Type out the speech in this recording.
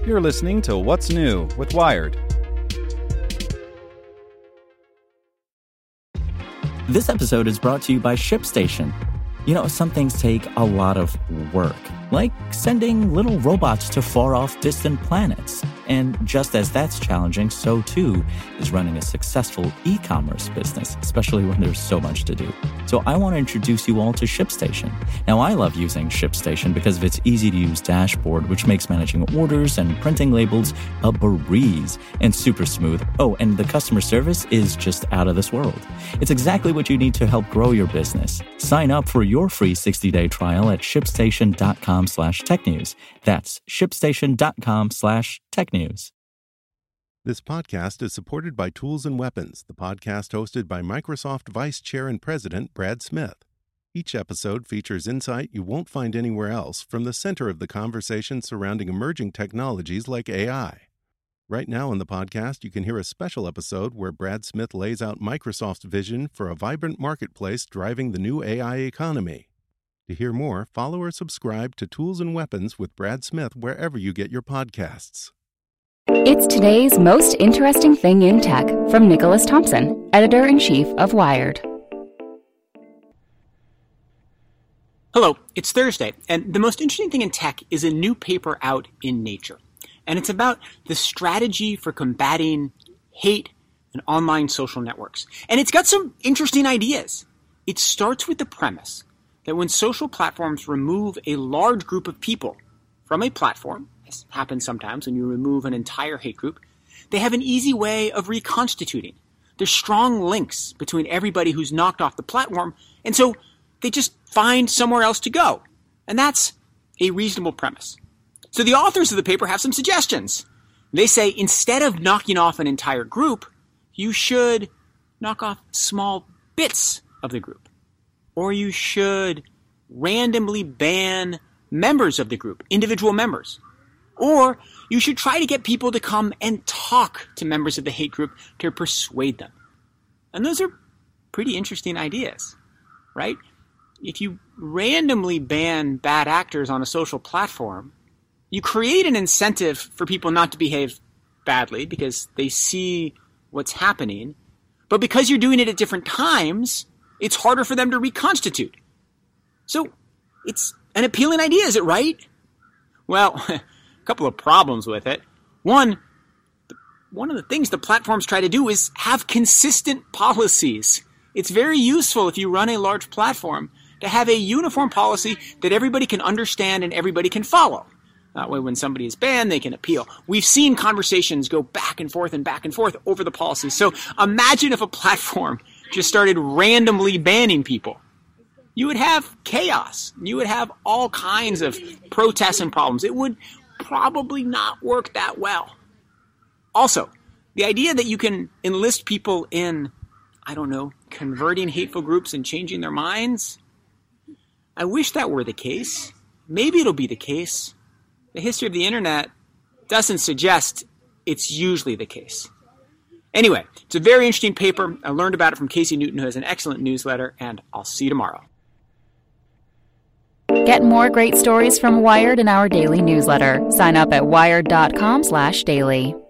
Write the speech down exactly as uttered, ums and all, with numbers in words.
You're listening to What's New with Wired. This episode is brought to you by ShipStation. You know, some things take a lot of work, like sending little robots to far-off distant planets. And just as that's challenging, so too is running a successful e-commerce business, especially when there's so much to do. So I want to introduce you all to ShipStation. Now, I love using ShipStation because of its easy-to-use dashboard, which makes managing orders and printing labels a breeze and super smooth. Oh, and the customer service is just out of this world. It's exactly what you need to help grow your business. Sign up for your free sixty-day trial at shipstation.com slash technews. That's shipstation.com slash technews. This podcast is supported by Tools and Weapons, the podcast hosted by Microsoft Vice Chair and President Brad Smith. Each episode features insight you won't find anywhere else from the center of the conversation surrounding emerging technologies like A I. Right now in the podcast, you can hear a special episode where Brad Smith lays out Microsoft's vision for a vibrant marketplace driving the new A I economy. To hear more, follow or subscribe to Tools and Weapons with Brad Smith wherever you get your podcasts. It's today's most interesting thing in tech from Nicholas Thompson, editor-in-chief of Wired. Hello, it's Thursday, and the most interesting thing in tech is a new paper out in Nature. And it's about the strategy for combating hate and online social networks. And it's got some interesting ideas. It starts with the premise that when social platforms remove a large group of people from a platform, this happens sometimes when you remove an entire hate group, they have an easy way of reconstituting. There's strong links between everybody who's knocked off the platform, and so they just find somewhere else to go. And that's a reasonable premise. So the authors of the paper have some suggestions. They say instead of knocking off an entire group, you should knock off small bits of the group. Or you should randomly ban members of the group, individual members. Or you should try to get people to come and talk to members of the hate group to persuade them. And those are pretty interesting ideas, right? If you randomly ban bad actors on a social platform, you create an incentive for people not to behave badly because they see what's happening. But because you're doing it at different times, it's harder for them to reconstitute. So it's an appealing idea, is it right? Well, a couple of problems with it. One, one of the things the platforms try to do is have consistent policies. It's very useful if you run a large platform to have a uniform policy that everybody can understand and everybody can follow. That way, when somebody is banned, they can appeal. We've seen conversations go back and forth and back and forth over the policies. So imagine if a platform just started randomly banning people. You would have chaos. You would have all kinds of protests and problems. It would probably not work that well. Also, the idea that you can enlist people in, I don't know, converting hateful groups and changing their minds, I wish that were the case. Maybe it'll be the case. The history of the internet doesn't suggest it's usually the case. Anyway, it's a very interesting paper. I learned about it from Casey Newton, who has an excellent newsletter, and I'll see you tomorrow. Get more great stories from Wired in our daily newsletter. Sign up at wired.com slash daily.